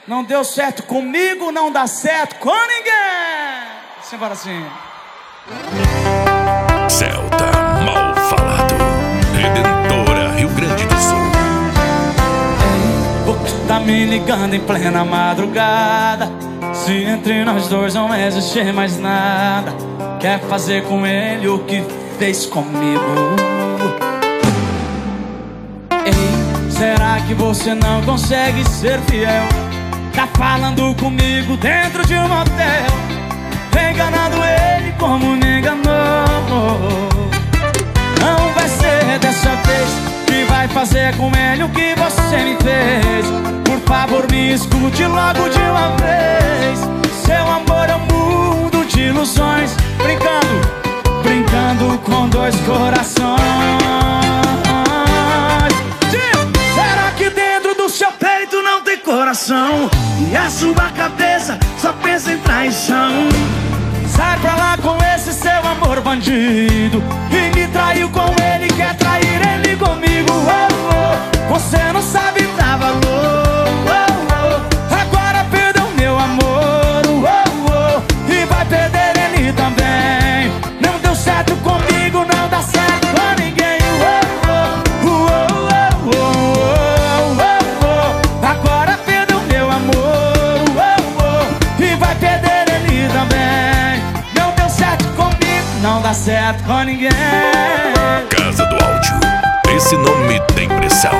Não deu certo comigo, não dá certo com ninguém. Simbora assim. Celta Mal Falado, Redentora, Rio Grande do Sul. Porque tá me ligando em plena madrugada? Se entre nós dois não existe mais nada, quer fazer com ele o que fez comigo? Ei, será que você não consegue ser fiel? Tá falando comigo dentro de um motel, enganando ele como me enganou. Não vai ser dessa vez que vai fazer com ele o que você me fez. Por favor, me escute logo de uma vez. Seu amor é um mundo de ilusões, brincando com dois corações. Será que dentro do seu peito não tem coração? E a sua cabeça só pensa em traição? Sai pra lá com esse seu amor bandido, e me traiu com ele, quer trair ele comigo. Oh, oh. Você não sabe dar valor. Oh, oh. Agora perdeu meu amor. Oh, oh. E vai perder ele também. Não deu certo comigo, não dá certo com ninguém. Oh, oh. Oh, oh, oh, oh. Agora perdeu meu amor. Oh, oh. E vai perder ele também. Não deu certo comigo, não dá certo com ninguém. Casa do Áudio, esse nome tem pressão.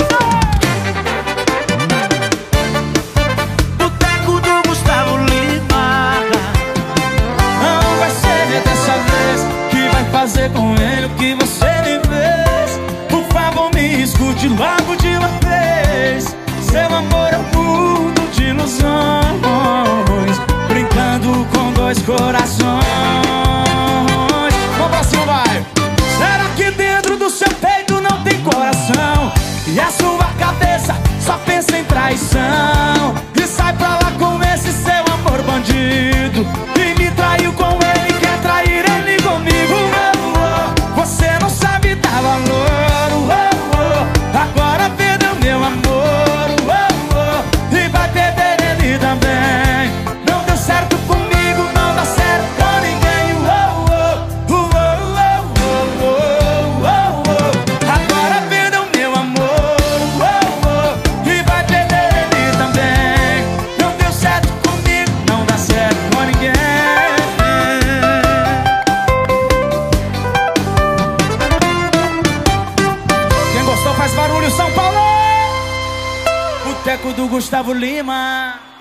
Boteco do Gustavo Lima. Não vai ser dessa vez que vai fazer com ele o que você me fez. Por favor, me escute logo de uma vez. Seu amor é um mundo de ilusões, brincando com dois corações. Vamos pra cima, vai. Será que dentro do seu peito não tem coração? E a sua cabeça só pensa em traição? E sai pra lá com esse seu amor bandido, e me traiu com ele, quer trair ele comigo. Oh, oh. Você não sabe dar valor. Oh, oh. Agora perdeu meu amor. Oh, oh. E vai perder ele também. Não deu certo comigo, não dá certo com ninguém. Oh, oh. Oh, oh, oh, oh, oh. Agora perdeu meu amor. Oh, oh. E vai perder ele também. Não deu certo comigo, não dá certo com ninguém. Quem gostou faz barulho, São Paulo! Boteco do Gustavo Lima.